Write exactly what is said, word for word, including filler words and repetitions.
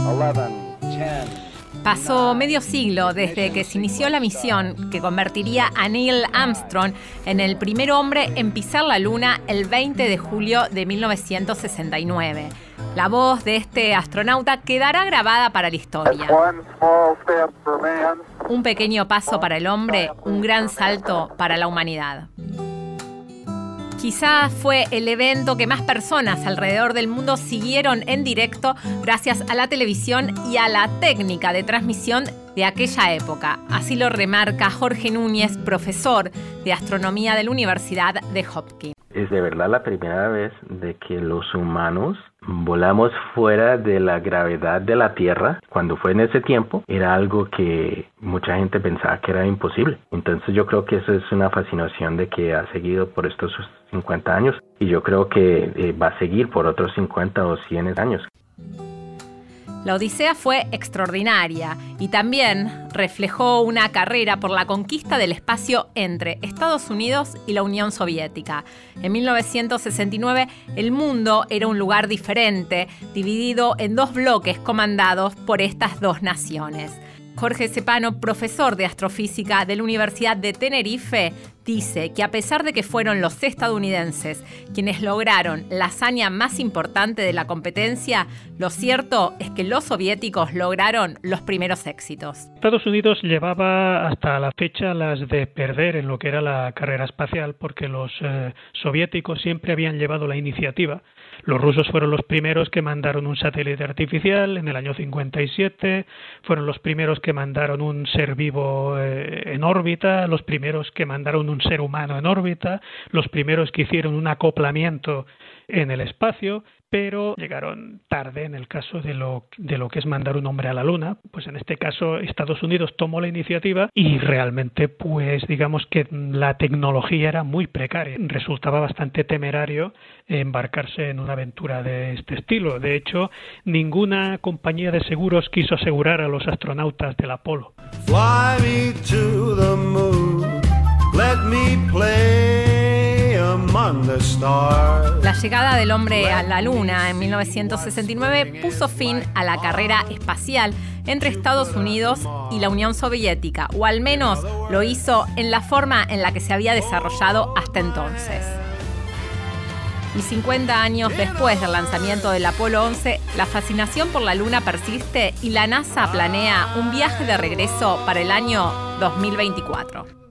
Pasó medio siglo desde que se inició la misión que convertiría a Neil Armstrong en el primer hombre en pisar la Luna el veinte de julio de mil novecientos sesenta y nueve. La voz de este astronauta quedará grabada para la historia. Un pequeño paso para el hombre, un gran salto para la humanidad. Quizás fue el evento que más personas alrededor del mundo siguieron en directo gracias a la televisión y a la técnica de transmisión de aquella época. Así lo remarca Jorge Núñez, profesor de astronomía de la Universidad de Hopkins. Es de verdad la primera vez de que los humanos volamos fuera de la gravedad de la Tierra. Cuando fue en ese tiempo, era algo que mucha gente pensaba que era imposible. Entonces yo creo que eso es una fascinación de que ha seguido por estos cincuenta años y yo creo que eh, va a seguir por otros cincuenta o cien años. La Odisea fue extraordinaria y también reflejó una carrera por la conquista del espacio entre Estados Unidos y la Unión Soviética. En mil novecientos sesenta y nueve, el mundo era un lugar diferente, dividido en dos bloques comandados por estas dos naciones. Jorge Cepano, profesor de astrofísica de la Universidad de Tenerife, dice que a pesar de que fueron los estadounidenses quienes lograron la hazaña más importante de la competencia, lo cierto es que los soviéticos lograron los primeros éxitos. Estados Unidos llevaba hasta la fecha las de perder en lo que era la carrera espacial porque los eh, soviéticos siempre habían llevado la iniciativa. Los rusos fueron los primeros que mandaron un satélite artificial en el año cincuenta y siete, fueron los primeros que mandaron un ser vivo eh, en órbita, los primeros que mandaron un ser humano en órbita, los primeros que hicieron un acoplamiento en el espacio, pero llegaron tarde en el caso de lo, de lo que es mandar un hombre a la Luna. Pues en este caso Estados Unidos tomó la iniciativa y realmente pues digamos que la tecnología era muy precaria. Resultaba bastante temerario embarcarse en una aventura de este estilo. De hecho, ninguna compañía de seguros quiso asegurar a los astronautas del Apolo. Fly me to the moon, let me play among the stars. La llegada del hombre a la Luna en mil novecientos sesenta y nueve puso fin a la carrera espacial entre Estados Unidos y la Unión Soviética, o al menos lo hizo en la forma en la que se había desarrollado hasta entonces. Y cincuenta años después del lanzamiento del Apolo once, la fascinación por la Luna persiste y la NASA planea un viaje de regreso para el año dos mil veinticuatro.